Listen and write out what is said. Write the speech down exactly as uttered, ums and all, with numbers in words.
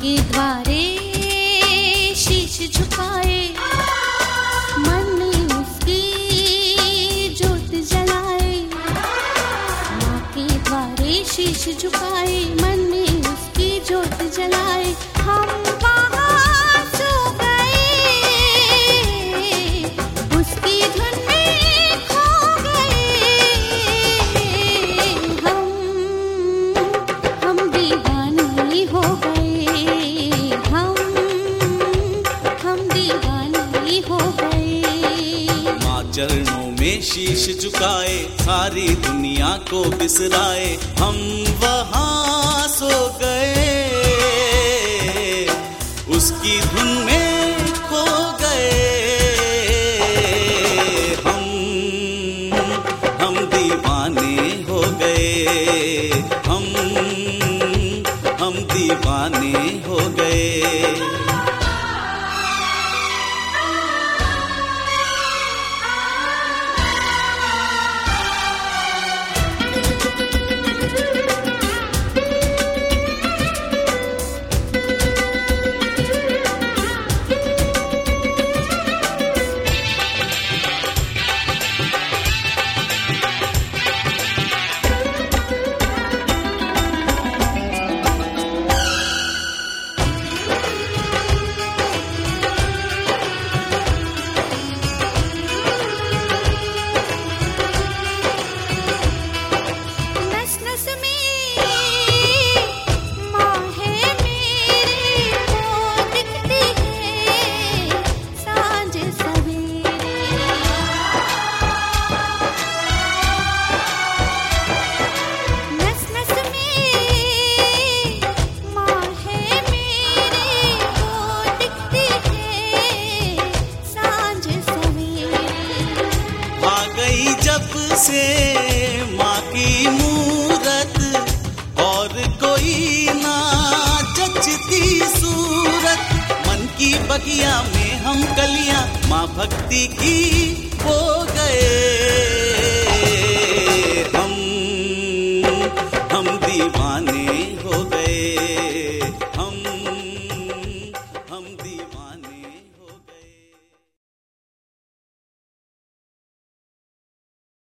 के द्वारे शीश झुकाए, मन में उसकी ज्योत जलाए। माँ के द्वारे शीश झुकाए, मन में उसकी ज्योत जलाए। हम वहाँ सो गए, उसकी धुन में खो गए। हम हम दीवाने हो गए, हम हम दीवाने हो गए। माँ चरणों में शीश झुकाए, सारी दुनिया को बिसराए। हम वहाँ सो गए, उसकी धुन में खो गए। हम हम दीवाने हो गए, हम हम दीवाने हो गए। से माँ की मूरत और कोई ना जचती सूरत। मन की बगिया में हम कलियां माँ भक्ति की बो गए।